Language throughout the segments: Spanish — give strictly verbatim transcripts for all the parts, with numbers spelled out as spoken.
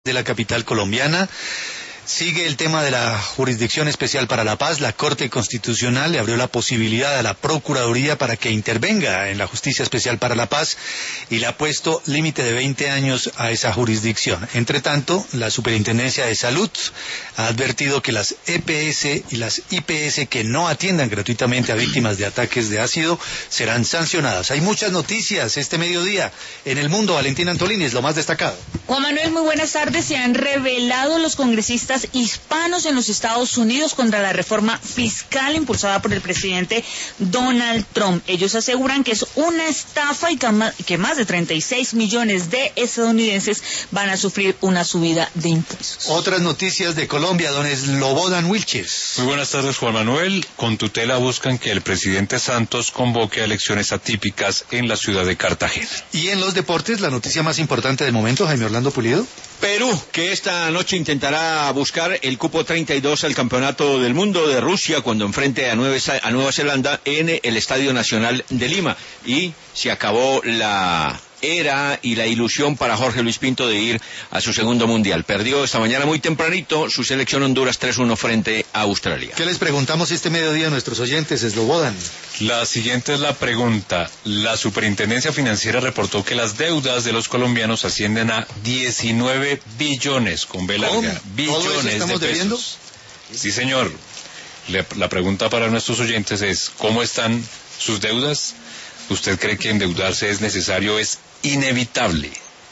de la capital colombiana. Sigue el tema de la Jurisdicción Especial para la Paz. La Corte Constitucional le abrió la posibilidad a la Procuraduría para que intervenga en la Justicia Especial para la Paz y le ha puesto límite de veinte años a esa jurisdicción. Entre tanto, la Superintendencia de Salud ha advertido que las E P S y las I P S que no atiendan gratuitamente a víctimas de ataques de ácido serán sancionadas. Hay muchas noticias este mediodía en el mundo. Valentina Antolini es lo más destacado. Juan Manuel, muy buenas tardes. Se han revelado los congresistas hispanos en los Estados Unidos contra la reforma fiscal impulsada por el presidente Donald Trump. Ellos aseguran que es una estafa y que más de treinta y seis millones de estadounidenses van a sufrir una subida de impuestos. Otras noticias de Colombia, don Slobodan Wilches. Muy buenas tardes, Juan Manuel. Con tutela buscan que el presidente Santos convoque a elecciones atípicas en la ciudad de Cartagena. Y en los deportes, la noticia más importante del momento, Jaime Orlando Pulido. Perú, que esta noche intentará buscar el cupo treinta y dos al Campeonato del Mundo de Rusia cuando enfrente a Nueva, a Nueva Zelanda en el Estadio Nacional de Lima. Y se acabó la era y la ilusión para Jorge Luis Pinto de ir a su segundo mundial. Perdió esta mañana muy tempranito su selección Honduras tres uno frente a Australia. ¿Qué les preguntamos este mediodía a nuestros oyentes, Slobodan? La siguiente es la pregunta. La Superintendencia Financiera reportó que las deudas de los colombianos ascienden a diecinueve billones, con B larga, billones de pesos. Debiendo? Sí, señor. Le, la pregunta para nuestros oyentes es, ¿cómo están sus deudas? ¿Usted cree que endeudarse es necesario, es inevitable?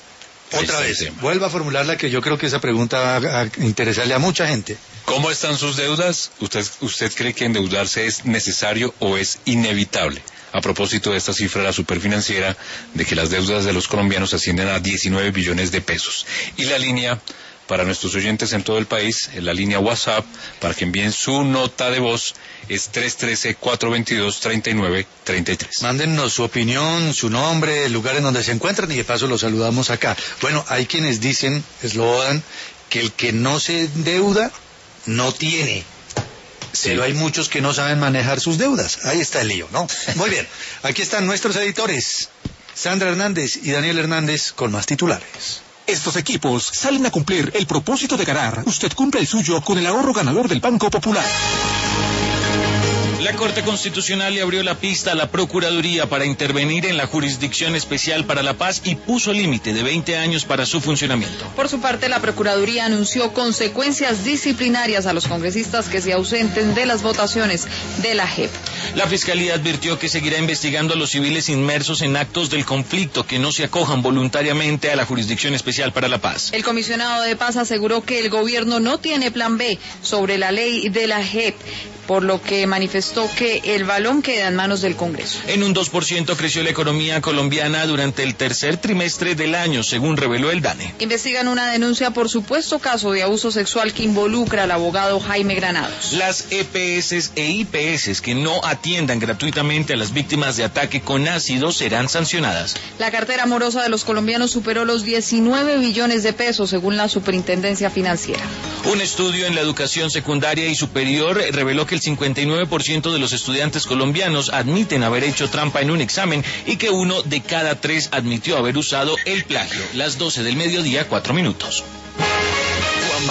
Otra vez, tema. Vuelva a formularla, que yo creo que esa pregunta va a interesarle a mucha gente. ¿Cómo están sus deudas? ¿Usted, usted cree que endeudarse es necesario o es inevitable? A propósito de esta cifra de la Superfinanciera, de que las deudas de los colombianos ascienden a diecinueve billones de pesos. Y la línea para nuestros oyentes en todo el país, en la línea WhatsApp, para que envíen su nota de voz, es tres uno tres, cuatro dos dos, tres nueve tres tres. Mándennos su opinión, su nombre, el lugar en donde se encuentran y de paso los saludamos acá. Bueno, hay quienes dicen, Slobodan, que el que no se endeuda, no tiene. Sí. Pero hay muchos que no saben manejar sus deudas. Ahí está el lío, ¿no? Muy bien, aquí están nuestros editores, Sandra Hernández y Daniel Hernández, con más titulares. Estos equipos salen a cumplir el propósito de ganar. Usted cumple el suyo con el ahorro ganador del Banco Popular. La Corte Constitucional le abrió la pista a la Procuraduría para intervenir en la Jurisdicción Especial para la Paz y puso límite de veinte años para su funcionamiento. Por su parte, la Procuraduría anunció consecuencias disciplinarias a los congresistas que se ausenten de las votaciones de la J E P. La Fiscalía advirtió que seguirá investigando a los civiles inmersos en actos del conflicto que no se acojan voluntariamente a la Jurisdicción Especial para la Paz. El comisionado de Paz aseguró que el gobierno no tiene plan B sobre la ley de la J E P, por lo que manifestó que el balón queda en manos del Congreso. En un dos por ciento creció la economía colombiana durante el tercer trimestre del año, según reveló el DANE. Investigan una denuncia por supuesto caso de abuso sexual que involucra al abogado Jaime Granados. Las E P S e I P S que no atiendan gratuitamente a las víctimas de ataque con ácido serán sancionadas. La cartera morosa de los colombianos superó los diecinueve billones de pesos, según la Superintendencia Financiera. Un estudio en la educación secundaria y superior reveló que el cincuenta y nueve por ciento de los estudiantes colombianos admiten haber hecho trampa en un examen y que uno de cada tres admitió haber usado el plagio. Las doce del mediodía, cuatro minutos.